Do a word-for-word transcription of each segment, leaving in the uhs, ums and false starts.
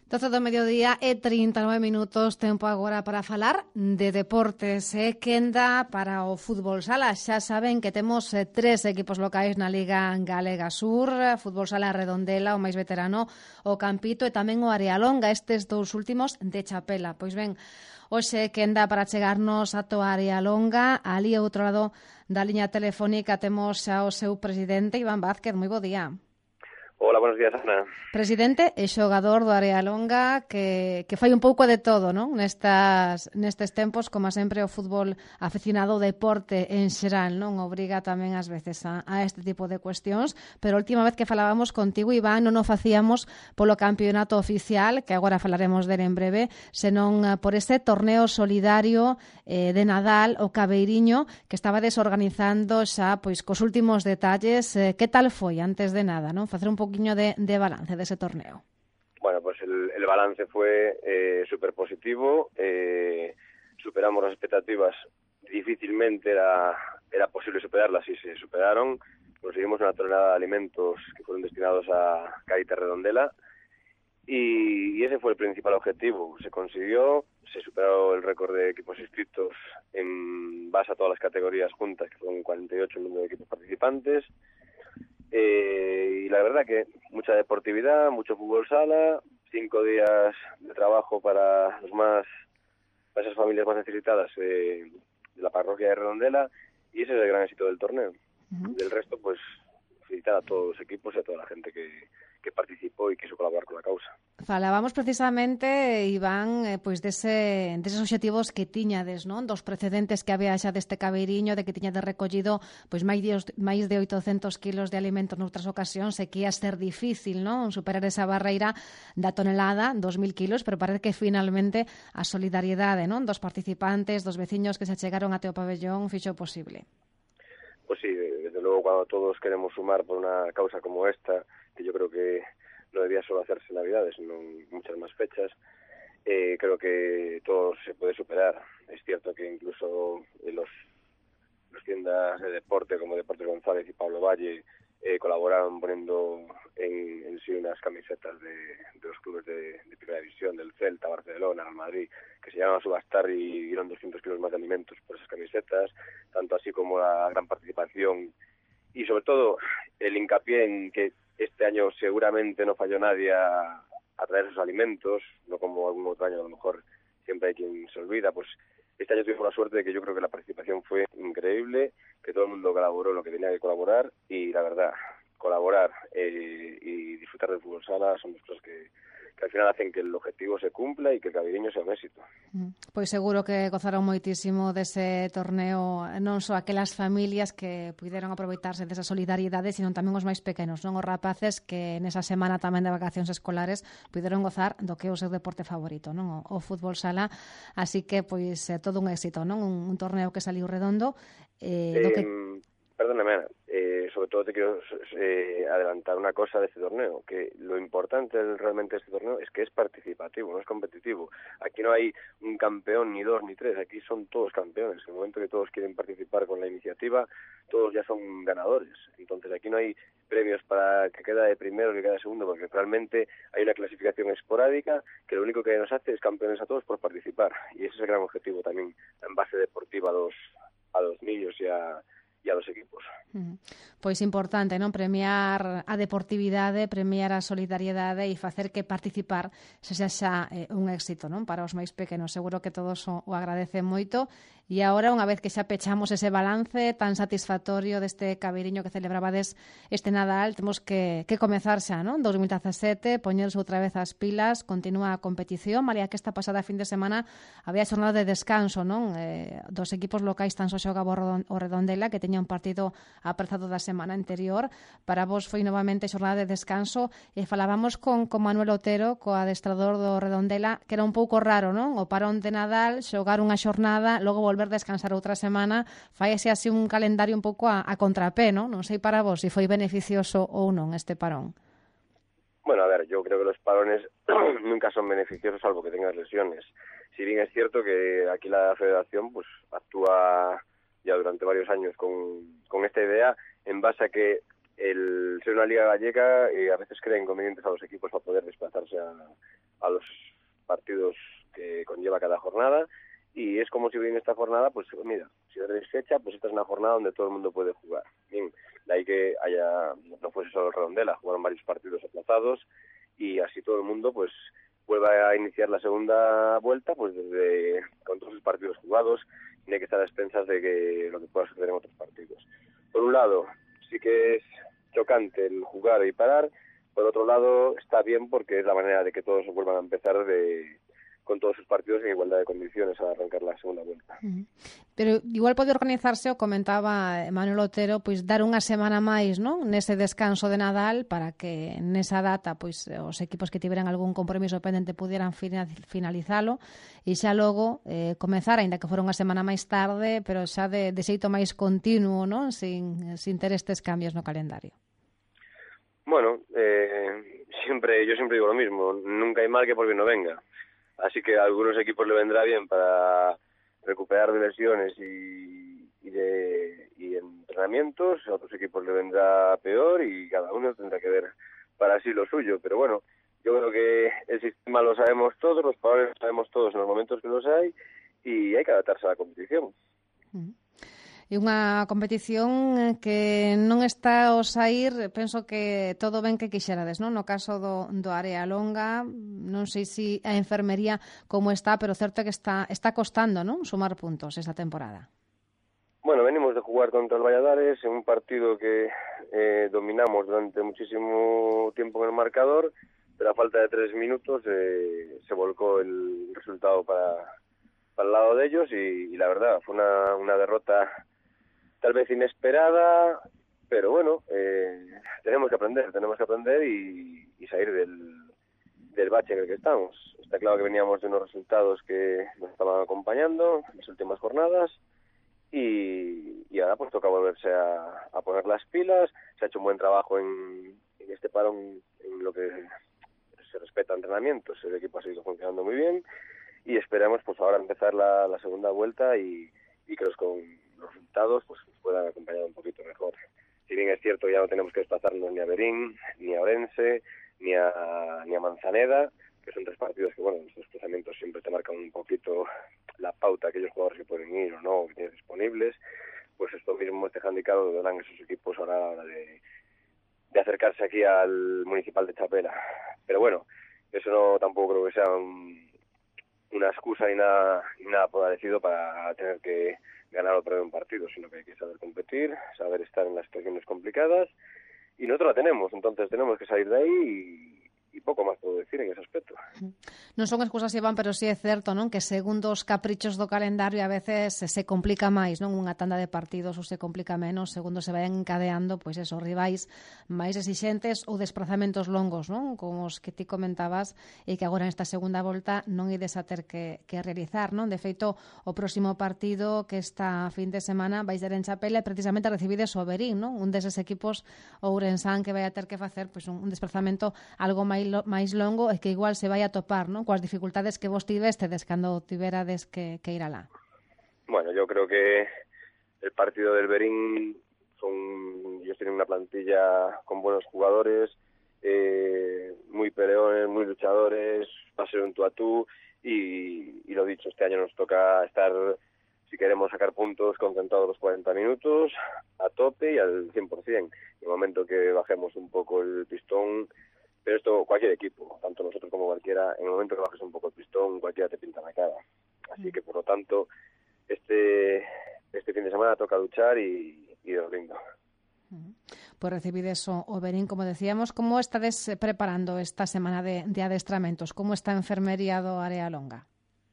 doce do mediodía e trinta e nove minutos, tempo agora para falar de deportes. E quenda para o fútbol sala. Xa saben que temos eh, tres equipos locais na Liga Galega Sur, fútbol sala Redondela, o máis veterano, o Campito e tamén o Arealonga, estes dous últimos de chapela. Pois ben, hoxe quenda para chegarnos a to Arealonga. Ali ao outro lado da liña telefónica temos xa o seu presidente, Iván Vázquez. Moi bo día. Hola, buenos días, Ana. Presidente e xogador do Arealonga que, que fai un pouco de todo, non? Nestas, nestes tempos, como sempre, o fútbol aficionado, o deporte en xeral, non? Obriga tamén ás veces a, a este tipo de cuestións, pero a última vez que falábamos contigo, Iván, non o facíamos polo campeonato oficial, que agora falaremos del en breve, senón por ese torneo solidario eh, de Nadal, o Cabeiriño, que estaba desorganizando xa, pois, cos últimos detalles. Eh, que tal foi, antes de nada, non? Facer un pouco De, de balance de ese torneo. Bueno, pues el, el balance fue eh, súper positivo, eh, superamos las expectativas, difícilmente era, era posible superarlas y se superaron, conseguimos una tonelada de alimentos que fueron destinados a Caritas Redondela y, y ese fue el principal objetivo, se consiguió, se superó el récord de equipos inscritos en base a todas las categorías juntas, que fueron cuarenta y ocho el número de equipos participantes. Eh, y la verdad que mucha deportividad, mucho fútbol sala, cinco días de trabajo para los más, para esas familias más necesitadas eh, de la parroquia de Redondela, y ese es el gran éxito del torneo. Uh-huh. Del resto, pues felicitar a todos los equipos y a toda la gente que, que participó y quiso colaborar con la causa. Falábamos precisamente, Iván, eh, pois dese, deses obxectivos que tiñades, non? Dos precedentes que había xa deste Cabeiriño, de que tiñades recollido pois máis de, máis de oitocentos kilos de alimentos noutras ocasións, e que ia ser difícil, non? Superar esa barreira da tonelada, dos mil kilos, pero parece que finalmente a solidariedade, non? Dos participantes, dos veciños que se chegaron até o pabellón, fixo posible. Pues sí, desde luego cuando todos queremos sumar por una causa como esta, que yo creo que no debía solo hacerse en Navidades, sino en muchas más fechas, eh, creo que todo se puede superar. Es cierto que incluso eh, los, los tiendas de deporte como Deportes González y Pablo Valle eh, colaboraron poniendo en, en sí unas camisetas de, de los clubes de, de primera división, del Celta, Barcelona, Real Madrid, que se llegaron a subastar y dieron doscientos kilos más de alimentos por esas camisetas, tanto así como la gran participación y sobre todo el hincapié en que este año seguramente no falló nadie a, a traer sus alimentos, no como algún otro año, a lo mejor siempre hay quien se olvida. Pues este año tuvimos la suerte de que yo creo que la participación fue increíble, que todo el mundo colaboró en lo que tenía que colaborar y la verdad, colaborar eh, y disfrutar del fútbol sala son dos cosas que, que al final hacen que el objetivo se cumpla y que el Cabeiriño sea un éxito. Pois seguro que gozaron moitísimo dese torneo, non só aquelas familias que puideron aproveitarse desa solidariedade, sino tamén os máis pequenos, non? Os rapaces que nesa semana tamén de vacacións escolares puideron gozar do que é o seu deporte favorito, non? O, o fútbol sala, así que pois eh, todo un éxito, non? Un, un torneo que saliu redondo. Eh, do que... Perdóname, eh, sobre todo te quiero eh, adelantar una cosa de este torneo, que lo importante realmente de este torneo es que es participativo, no es competitivo. Aquí no hay un campeón, ni dos, ni tres, aquí son todos campeones. En el momento que todos quieren participar con la iniciativa, todos ya son ganadores. Entonces aquí no hay premios para que queda de primero, que queda de segundo, porque realmente hay una clasificación esporádica que lo único que nos hace es campeones a todos por participar. Y ese es el gran objetivo también en base deportiva a los, a los niños y a... e a los equipos. Pois importante, non? Premiar a deportividade, premiar a solidariedade e facer que participar se xa xa eh, un éxito, non? Para os máis pequenos. Seguro que todos o, o agradecen moito. E agora, unha vez que xa pechamos ese balance tan satisfactorio deste Cabeiriño que celebrabades este Nadal, temos que, que comezar xa, non? dos mil dezasete, poñerse outra vez as pilas, continúa a competición. María, que esta pasada fin de semana había xornada de descanso, non? Eh, dos equipos locais tan só xogaba o Redondela, que teña un partido aprazado da semana anterior. Para vos foi novamente xornada de descanso e falábamos con, con Manuel Otero, co adestrador do Redondela, que era un pouco raro, non? O parón de Nadal, xogar unha xornada, logo volver a descansar outra semana, faise así un calendario un pouco a, a contrapé, non? Non sei para vos se foi beneficioso ou non este parón. Bueno, a ver, yo creo que los parones nunca son beneficiosos salvo que tengas lesiones. Si bien es cierto que aquí la federación pues actúa ya durante varios años con, con esta idea en base a que el ser una liga gallega eh, a veces crea inconvenientes a los equipos para poder desplazarse a, a los partidos que conlleva cada jornada, y es como si en esta jornada, pues mira, si tenéis fecha, pues esta es una jornada donde todo el mundo puede jugar. Bien, de ahí que haya, no fuese solo el Redondela, jugaron varios partidos aplazados, y así todo el mundo pues vuelva a iniciar la segunda vuelta pues desde con todos los partidos jugados, y no hay que estar a expensas de que lo que pueda suceder en otros partidos. Por un lado, sí que es chocante el jugar y parar. Por otro lado, está bien porque es la manera de que todos vuelvan a empezar de con todos sus partidos en igualdad de condiciones a arrancar la segunda vuelta. Pero igual pode organizarse, o comentaba Manuel Otero, pois dar unha semana máis, non, nese descanso de Nadal para que nesa data pois os equipos que tiveran algún compromiso pendente pudieran finalizalo e xa logo eh, comezar, aínda que fora unha semana máis tarde, pero xa de, de xeito máis continuo, non, sin, sin ter estes cambios no calendario. Bueno, eh, siempre yo siempre digo lo mismo, nunca hay mal que por bien no venga. Así que a algunos equipos le vendrá bien para recuperar de lesiones y, y de y entrenamientos, a otros equipos le vendrá peor y cada uno tendrá que ver para sí lo suyo. Pero bueno, yo creo que el sistema lo sabemos todos, los jugadores lo sabemos todos en los momentos que los hay y hay que adaptarse a la competición. Mm. E unha competición que non está ao saír, penso que todo ben que quixerades, non? No caso do, do Área Longa, non sei se a enfermería como está, pero certo é que está, está costando, non? Sumar puntos esta temporada. Bueno, venimos de jugar contra el Valladares en un partido que eh, dominamos durante muchísimo tiempo en el marcador, pero a falta de tres minutos eh, se volcó el resultado para, para el lado de ellos y, y la verdad fue una, una derrota tal vez inesperada, pero bueno, eh, tenemos que aprender, tenemos que aprender y, y salir del, del bache en el que estamos. Está claro que veníamos de unos resultados que nos estaban acompañando en las últimas jornadas y, y ahora pues toca volverse a, a poner las pilas. Se ha hecho un buen trabajo en, en este parón en lo que se respecta a entrenamientos, el equipo ha seguido funcionando muy bien y esperamos pues ahora empezar la, la segunda vuelta y, y que los con los resultados pues nos puedan acompañar un poquito mejor. Si bien es cierto, ya no tenemos que desplazarnos ni a Berín, ni a Orense, ni a, ni a Manzaneda, que son tres partidos que, bueno, los desplazamientos siempre te marcan un poquito la pauta, aquellos jugadores que pueden ir o no, que tienes disponibles, pues esto mismo, este handicap lo darán esos equipos a la hora de, de acercarse aquí al municipal de Chapela. Pero bueno, eso no tampoco creo que sea un, una excusa ni nada, ni nada parecido para tener que ganar o perder un partido, sino que hay que saber competir, saber estar en las situaciones complicadas y nosotros la tenemos, entonces tenemos que salir de ahí y, y poco más puedo decir en ese aspecto. Non son excusas, Iván, pero sí é certo, non, que segundo os caprichos do calendario a veces se complica máis, non, unha tanda de partidos ou se complica menos segundo se vayan encadeando, pois esos rivais máis exixentes ou desplazamentos longos, non, como os que ti comentabas e que agora nesta segunda volta non ides a ter que, que realizar, non? De feito, o próximo partido que esta fin de semana vais ser en Chapela e precisamente recibides o Berín, non? Un deses equipos ourensán que vai a ter que facer pois, un desplazamento algo máis máis longo e que igual se vai a topar, ¿no?, coas dificultades que vos tivestedes cando tiverades que, que ir alá. Bueno, yo creo que el partido del Berín son, ellos tienen una plantilla con buenos jugadores, eh, muy peleones, muy luchadores, va a ser un tú a tú y, y lo dicho, este año nos toca estar, si queremos sacar puntos, concentrados los cuarenta minutos a tope y al cien por ciento. En el momento que bajemos un poco el pistón, pero esto cualquier equipo, tanto nosotros como cualquiera, en el momento que bajes un poco el pistón, cualquiera te pinta la cara. Así que por lo tanto, este este fin de semana toca luchar y, y de lindo. Pues recibides o, o Berín, como decíamos. ¿Cómo estades preparando esta semana de, de adestramentos? ¿Cómo está a enfermería do Área Longa?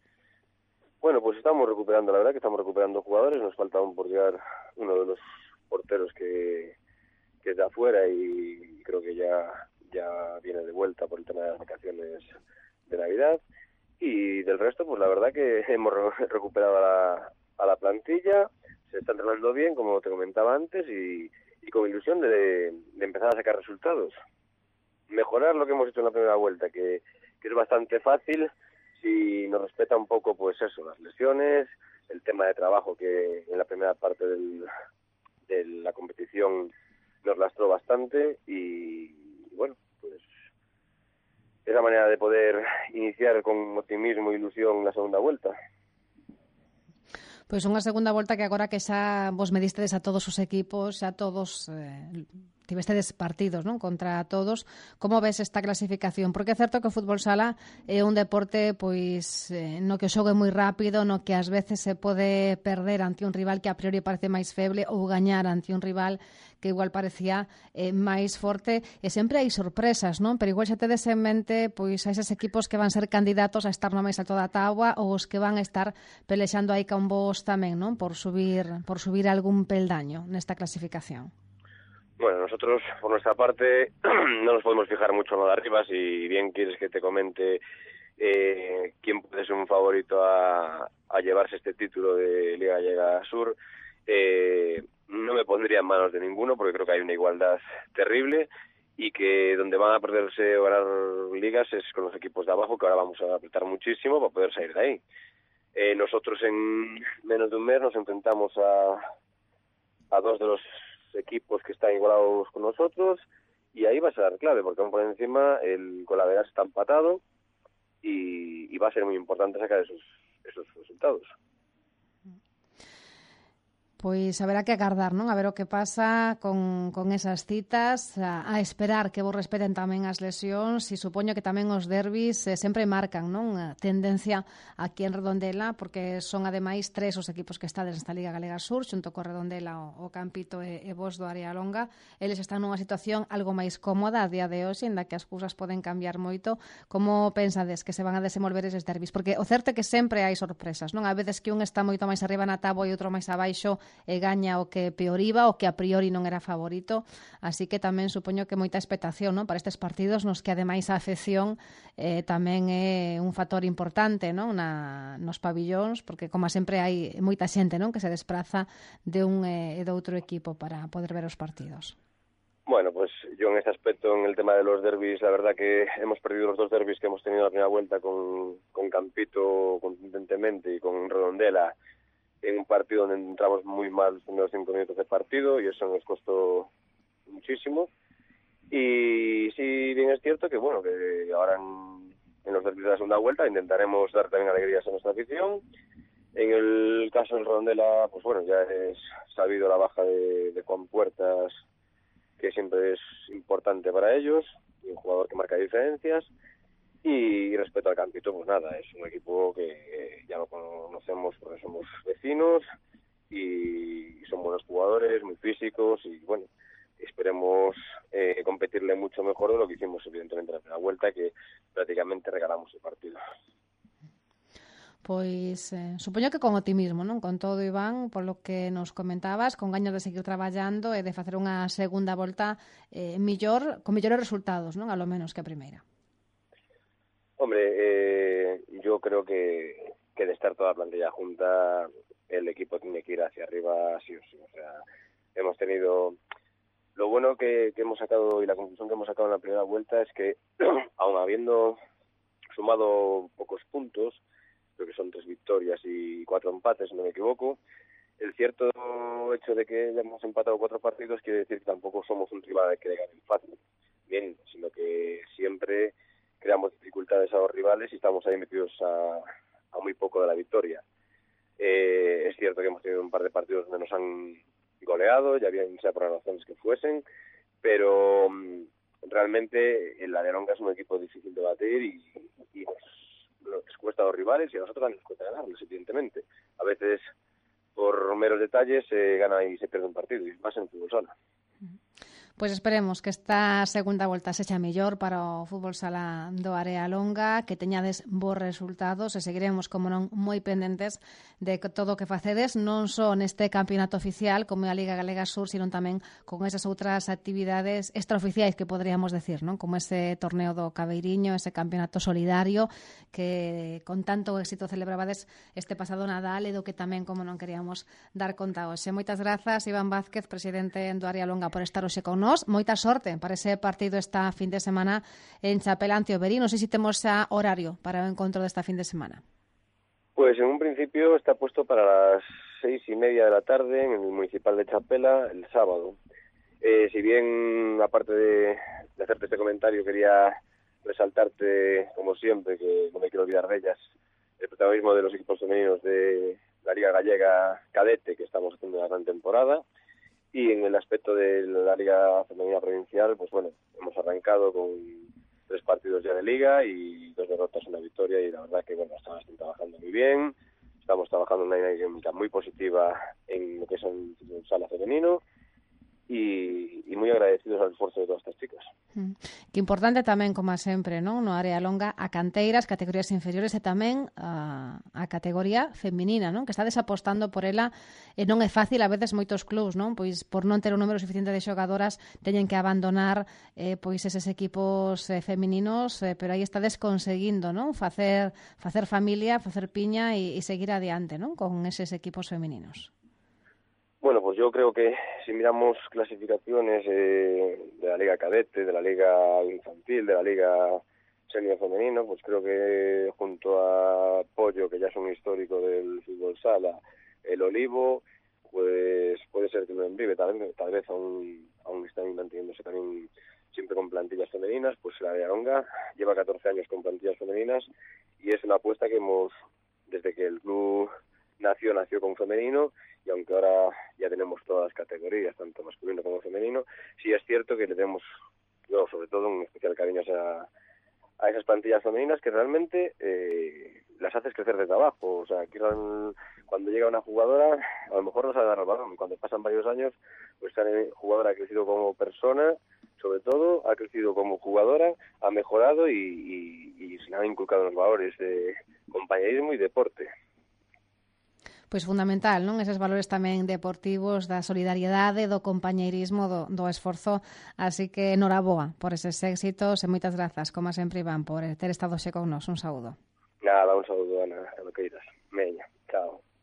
Bueno, pues estamos recuperando, la verdad que estamos recuperando jugadores. Nos falta aún por llegar uno de los porteros que, que es de afuera y creo que ya ya viene de vuelta por el tema de las vacaciones de Navidad y del resto pues la verdad que hemos re- recuperado a la, a la plantilla, se está entrenando bien como te comentaba antes y, y con ilusión de, de empezar a sacar resultados, mejorar lo que hemos hecho en la primera vuelta que, que es bastante fácil si nos respeta un poco pues eso, las lesiones, el tema de trabajo que en la primera parte del, de la competición nos lastró bastante y bueno, pues esa manera de poder iniciar con optimismo e ilusión la segunda vuelta. Pois unha segunda volta que agora que xa vos medistedes a todos os equipos, xa todos eh, tivestedes partidos, non, contra todos, como ves esta clasificación? Porque é certo que o fútbol sala é un deporte pois eh, no que o xogo é moi rápido, no que ás veces se pode perder ante un rival que a priori parece máis feble ou gañar ante un rival que igual parecía eh, máis forte, e sempre hai sorpresas, non? Pero igual xa tedes en mente pois a eses equipos que van ser candidatos a estar no máis alto da táboa ou os que van a estar pelexando aí con vos tamén, non? Por subir, por subir algún peldaño nesta clasificación. Bueno, nosotros, por nuestra parte, no nos podemos fijar mucho en lo de arriba. Si bien quieres que te comente eh, quién puede ser un favorito a, a llevarse este título de Liga Gallega Sur, eh, no me pondría en manos de ninguno, porque creo que hay una igualdad terrible y que donde van a perderse o ganar ligas es con los equipos de abajo, que ahora vamos a apretar muchísimo para poder salir de ahí. Eh, nosotros en menos de un mes nos enfrentamos a, a dos de los equipos que están igualados con nosotros, y ahí va a ser clave, porque aún por encima el Colaveras está empatado y, y va a ser muy importante sacar esos, esos resultados. Pois haberá que agardar, non? A ver o que pasa con, con esas citas, a, a esperar que vos respeten tamén as lesións, e supoño que tamén os derbis eh, sempre marcan, non? A tendencia aquí en Redondela, porque son ademais tres os equipos que estades nesta Liga Galega Sur, xunto co Redondela, o, o Campito e, e vos do Área Longa. Eles están nunha situación algo máis cómoda a día de hoxe, en da que as cousas poden cambiar moito. Como pensades que se van a desenvolver eses derbis? Porque o certo é que sempre hai sorpresas, non? A veces que un está moito máis arriba na táboa e outro máis abaixo, e gaña o que peor iba, o que a priori non era favorito, así que tamén supoño que moita expectación, non, para estes partidos nos que ademais a afección eh, tamén é un factor importante, non, na, nos pabillóns, porque como sempre hai moita xente, non, que se despraza de un e eh, de outro equipo para poder ver os partidos. Bueno, pues yo en ese aspecto, en el tema de los derbis, la verdad que hemos perdido los dos derbis que hemos tenido en la primera vuelta con, con Campito contundentemente y con Redondela, en un partido donde entramos muy mal los primeros cinco minutos de partido, y eso nos costó muchísimo. Y sí, bien es cierto que bueno, que ahora en, en los derbis de la segunda vuelta intentaremos dar también alegrías a nuestra afición. En el caso del Redondela, pues bueno, ya es sabido la baja de, de Juan Puertas, que siempre es importante para ellos, y un jugador que marca diferencias. Y respecto al Campito, pues nada, es un equipo que eh, ya lo conocemos porque somos vecinos y son buenos jugadores, muy físicos, y bueno, esperemos eh, competirle mucho mejor de lo que hicimos evidentemente en la primera vuelta, que prácticamente regalamos el partido. Pois eh, supoño que con optimismo, non? Con todo, Iván, por lo que nos comentabas, con gaños de seguir traballando e de facer unha segunda volta eh, millor, con mellores resultados, non? A lo menos que a primeira. Hombre, eh, yo creo que, que de estar toda la plantilla junta, el equipo tiene que ir hacia arriba sí o sí. O sea, hemos tenido... Lo bueno que, que hemos sacado y la conclusión que hemos sacado en la primera vuelta es que, aun habiendo sumado pocos puntos, creo que son tres victorias y cuatro empates, si no me equivoco, el cierto hecho de que hayamos empatado cuatro partidos quiere decir que tampoco somos un rival que le ganen fácil, bien, sino que siempre creamos dificultades a los rivales y estamos ahí metidos a, a muy poco de la victoria. Eh, es cierto que hemos tenido un par de partidos donde nos han goleado, ya bien sea por las razones que fuesen, pero um, realmente el Área Longa es un equipo difícil de batir y, y nos, nos cuesta a los rivales, y a nosotros también nos cuesta ganarles, evidentemente. A veces por meros detalles se gana y se pierde un partido, y más en el fútbol sala. Pois esperemos que esta segunda volta sexa mellor para o fútbol sala do Área Longa, que teñades bons resultados, e seguiremos, como non, moi pendentes de todo o que facedes, non só neste campeonato oficial como a Liga Galega Sur, sino tamén con esas outras actividades extraoficiais que poderíamos decir, non? Como ese torneo do Cabeiriño, ese campeonato solidario que con tanto éxito celebrabades este pasado Nadal, e do que tamén, como non, queríamos dar conta hoxe. Moitas grazas, Iván Vázquez, presidente do Área Longa, por estar hoxe con nós. Moita sorte para ese partido esta fin de semana en Chapela ante o Verín. Non sei se temos xa horario para o encontro desta fin de semana. Pues en un principio está puesto para las seis y media de la tarde en el Municipal de Chapela el sábado. Eh, si bien, aparte de, de hacerte este comentario, quería resaltarte, como siempre, que no me quiero olvidar de ellas, el protagonismo de los equipos femeninos de la Liga Gallega Cadete, que estamos haciendo una gran temporada. Y en el aspecto de la Liga Femenina Provincial, pues bueno, hemos arrancado con tres partidos ya de Liga y dos derrotas, una victoria, y la verdad que bueno, estamos trabajando muy bien, estamos trabajando en una dinámica muy positiva en lo que es el sala femenino, y, y moi agradecidos ao esforzo de todas estas chicas. Mm. Que importante tamén, como sempre, non? No área longa, a canteiras, categorías inferiores e tamén a, a categoría feminina, non? Que estades apostando por ela, e non é fácil, a veces moitos clubs, non? Pois por non ter un número suficiente de xogadoras teñen que abandonar eh, pois eses equipos eh, femininos, eh, pero aí estades conseguindo, non? Facer, facer familia, facer piña e, e seguir adiante, non? Con eses equipos femininos. Bueno, pues yo creo que si miramos clasificaciones eh, de la Liga Cadete, de la Liga Infantil, de la Liga Senior Femenino, pues creo que junto a Pollo, que ya es un histórico del fútbol sala, el Olivo, pues puede ser que lo envive, tal vez, tal vez aún, aún están manteniéndose también siempre con plantillas femeninas. Pues la de Aronga lleva catorce años con plantillas femeninas y es una apuesta que hemos, desde que el club nació, nació con femenino, y aunque ahora ya tenemos todas las categorías, tanto masculino como femenino, sí es cierto que le tenemos, yo sobre todo, un especial cariño a, a esas plantillas femeninas que realmente eh, las haces crecer desde abajo. O sea, que cuando llega una jugadora, a lo mejor no sabe dar el balón, cuando pasan varios años, pues esa jugadora ha crecido como persona, sobre todo, ha crecido como jugadora, ha mejorado y, y, y se le han inculcado los valores de compañerismo y deporte. Pois fundamental, non? Eses valores tamén deportivos, da solidariedade, do compañeirismo, do, do esforzo. Así que noraboa por eses éxitos e moitas grazas, como sempre, Iván, por ter estado xe con nos. Un saúdo. Nada, un saúdo, Ana, a lo que irás. Meña, chao.